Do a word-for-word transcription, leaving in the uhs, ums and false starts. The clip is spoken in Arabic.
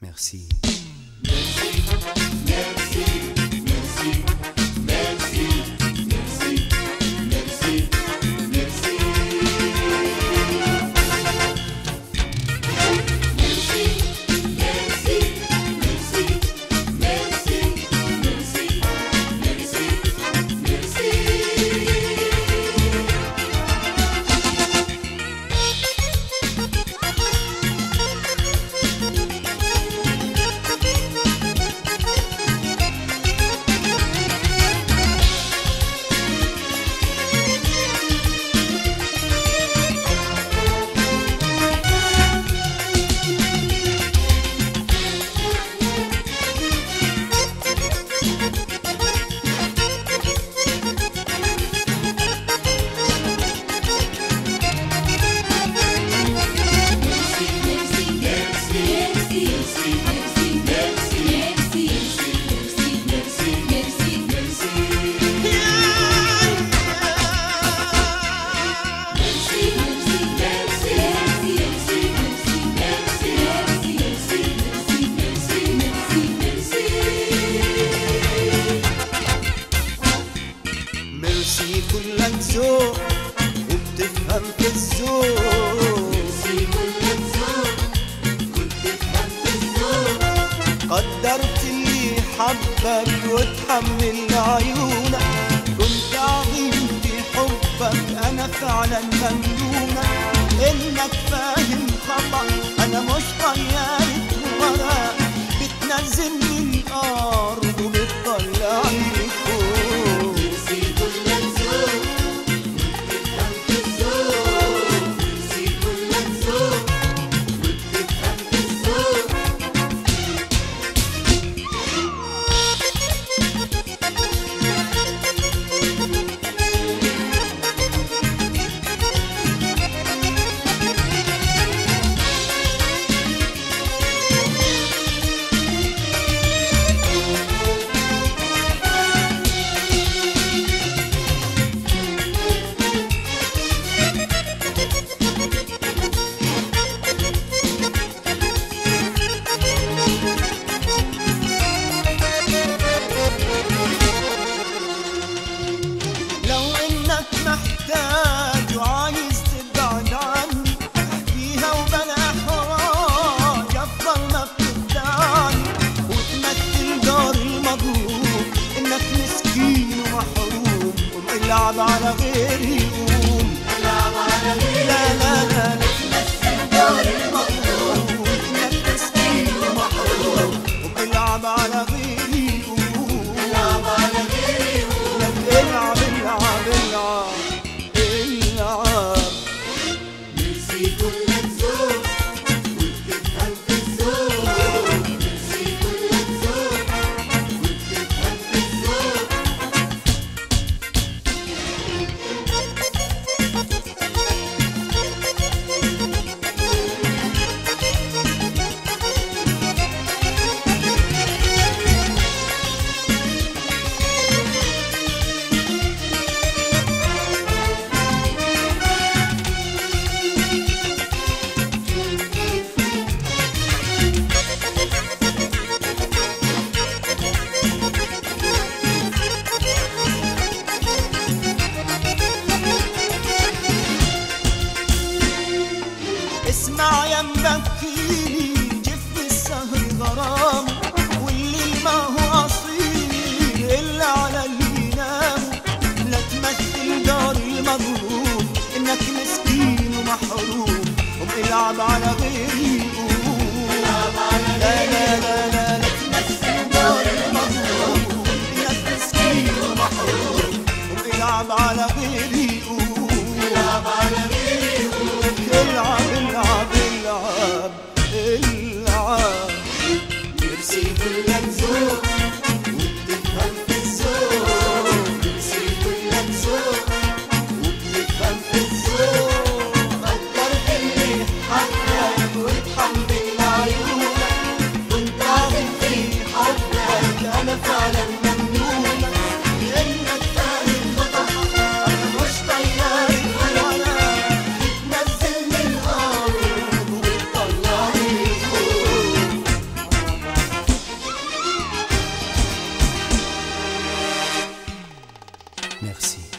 Merci. Merci, merci, merci, merci, merci, merci, merci. ميرسي كلك ذوق وبتفهم في الذوق. ميرسي كلك ذوق وبتفهم في الذوق. قدرت اللي حبك وتحمل عيونك، كنت عظيم في حبك أنا فعلا ممنونة. إنك فاهم خطأ أنا مش طيارة ورق، بتنزلني الأرض وبتطلعني فوق. محتاج وعايز تبعد عني، احكيها وبلا احراج، افضل ما بتخدعني وتمثل دار المظلوم انك مسكين ومحروم، وبتلعب على غيري يقوم. العب على غيري لا لا لا لا تمثل دار المظلوم انك مسكين ومحروم، وبتلعب على غيري يقوم. العب على غيري يقوم. العب العب العب ميرسي كلك ذوق وبتفهم في الذوق. ميرسي كلك ذوق وبتفهم في الذوق. اسمع يا مبكيني جف السهر غرام، واللي ما هو أصيل إلا على اللي ينام. لا تمثل دار المظلوم إنك مسكين ومحروم، وبالعب على غيري يقوم. لا لا لا لا لا تمثل دار المظلوم إنك مسكين ومحروم، وبالعب على غيري يقوم. العب على غيري يقوم. العب العب العب العب. ميرسي كلك ذوق وبتفهم في الذوق. ميرسي كلك ذوق وبتفهم في الذوق. قدرت اللي حبك وتحمل عيونك، كنت عظيم في حبك أنا فعلا ممنونة. لأنك فاهم خطأ أنا مش طيارة ولا بتنزلني الأرض وبتطلعني فوق. Merci.